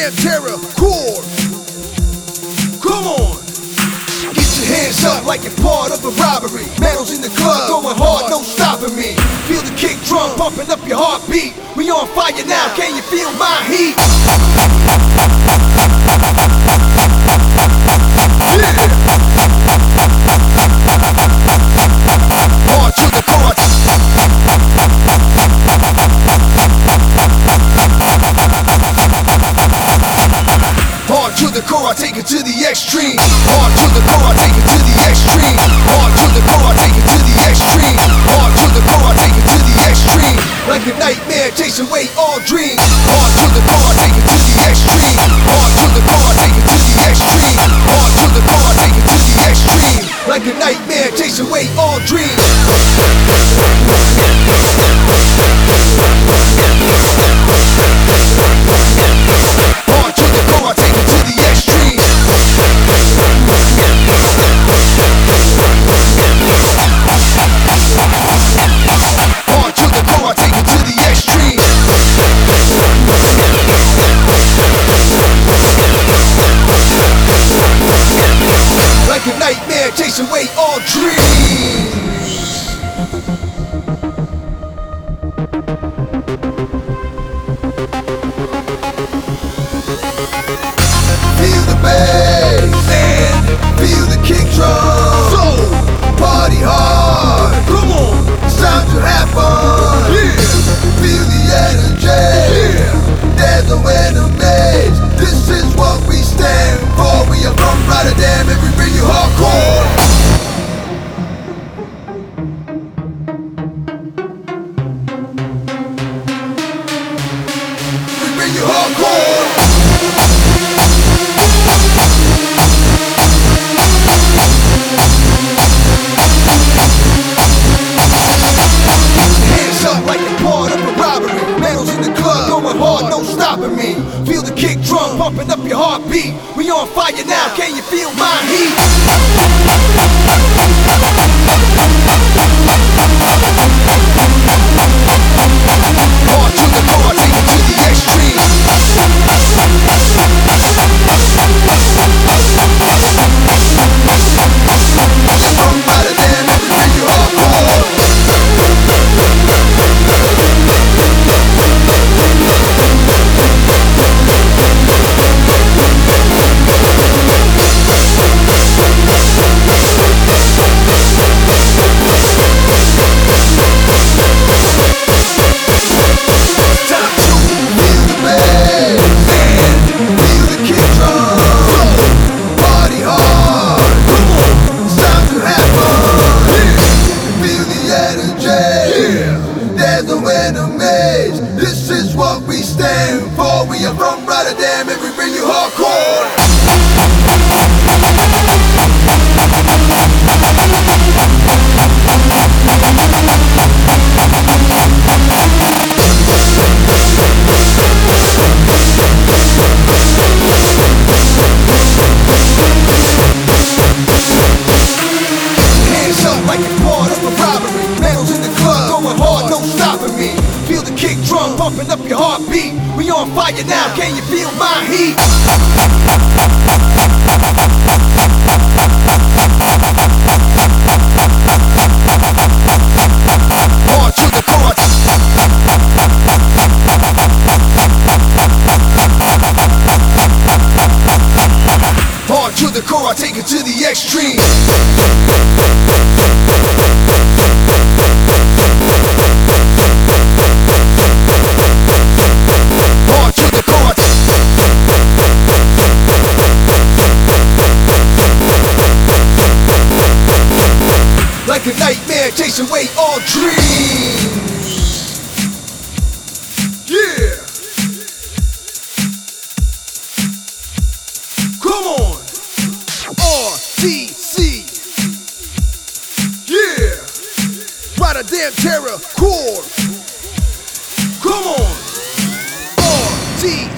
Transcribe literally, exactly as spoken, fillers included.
damn terror core. Come on. Get your hands up like you're part of a robbery. Medals in the club, going hard, no stopping me. Feel the kick drum pumping up your heartbeat. We on fire now, can you feel my heat? Yeah. Hard to the core. Hard to the core, I take it to the extreme. Hard to the core, I take it to the extreme. Hard to the core, I take it to the extreme. Hard to the core, I take it to the extreme. Like a nightmare, chase away all dreams. Hard to the core, I take it to the extreme. Hard to the core, I take it to the extreme. Hard to the core, I take it to the extreme. Like a nightmare, chase away all dreams. Hard to the core, I take it to the extreme. Hard to the core, I take it to the extreme. Like a nightmare, chase away all dreams. Feel the bass and feel the kick drum. So party hard, come on, it's time to have fun. Yeah. Feel the energy, yeah. There's no enemies. This is what we stand for. We are from Rotterdam and we bring you hardcore. We bring you hardcore. Me. Feel the kick drum pumping up your heartbeat. We on fire now, can you feel my heat? Hard to the core, take it to the extreme. From Rotterdam, we bring you hardcore. This is what we stand for. We are from Rotterdam and we bring you hardcore. Hands up like you're part of a robbery. Medals in the club, going hard, no stopping me. Feel the kick drum pumping up your heartbeat. We on fire now, can you feel my heat? Hard to the core. Hard to the core, I take it to the extreme. Hard to the core. Like a nightmare, chase away all dreams. Yeah. Come on. R T C. Yeah. Rotterdam terror core. Come on. R T C.